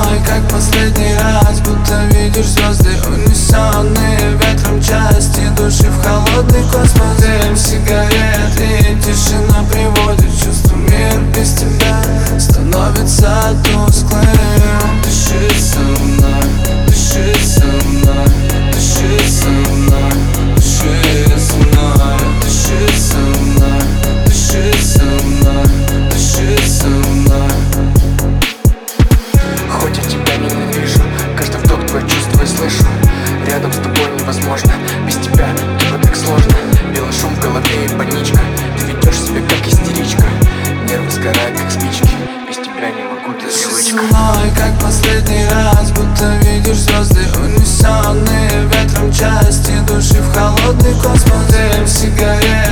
мной, как последний раз, будто видишь звезды, унесенные ветром части души в холодный космос. Дым сигарет и тишина приводит в чувство. Мир без тебя становится тусклым. Дыши со мной, дыши со мной, дыши со мной, дыши со мной, дыши со мной, дыши со мной, дыши со мной. Хоть я тебя ненавижу, каждый вдох твое чувство и слышу. Рядом с тобой невозможно, без тебя типа так сложно. Белый шум в голове и паничка, ты ведешь себя как истеричка. Нервы сгорают как спички, без тебя не могу, ты Дыши привычка. со мной, как последний раз, будто видишь звезды, унесенные ветром части души в холодный космос. Дым сигарет